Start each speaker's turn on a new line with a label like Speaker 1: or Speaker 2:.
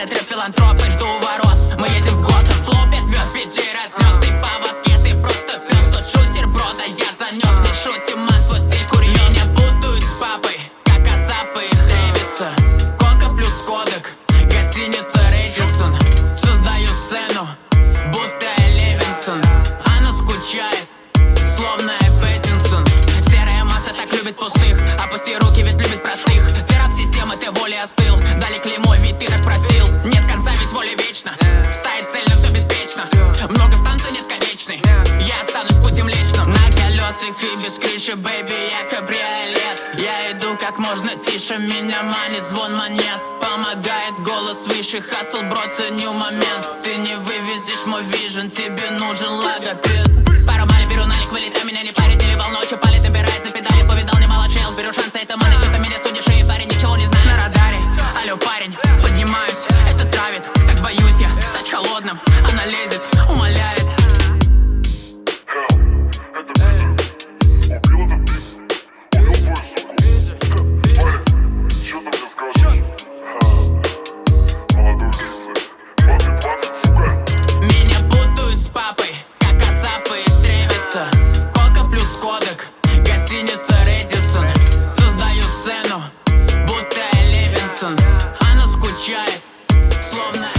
Speaker 1: Это трэп филантроп, и жду у ворот. Мы едем в Готэм, флоу 5 звезд, биджи разнес. Ты в поводке, ты просто пес. Тот шутер, бро, да я занес. Не шутим, ман, твой стиль курьез. Меня путают с папой, как Азапа и Трэвиса. Кока плюс кодек, гостиница Рэдиссон. Создаю сцену, будто Левинсон. Она скучает, словно Пэттинсон. Серая масса так любит пустых. Опусти руки, ведь любит простых. Ты раб системы, ты волей остыл. Дали клеймо, ведь ты так просил. Нет конца, ведь воля вечна. Ставить цель, но все беспечно. Много станций, нет конечной. Я останусь пути Млечным. На колесах и без крыши, бэйби, я кабриолет. Я иду как можно тише, меня манит звон монет. Помогает голос выше, хасл, бро, ценю момент. Ты не вывезешь мой вижен, тебе нужен логопед. Пару балей беру налик, вылетай, меня не парит. Или волночью палит, набирается педали. Повидал немало чел, беру шансы, это маны. Что-то меня судишь, и парень ничего не знает. На радаре, алло, парень, поднимаюсь. Это травит, так боюсь я стать холодным. Она лезет, умоляет. Меня путают с папой, как Азапа и Трэвиса. Кока плюс кодек, гостиница Рэдиссон. Создаю сцену, будто Левинсон. Она скучает, словно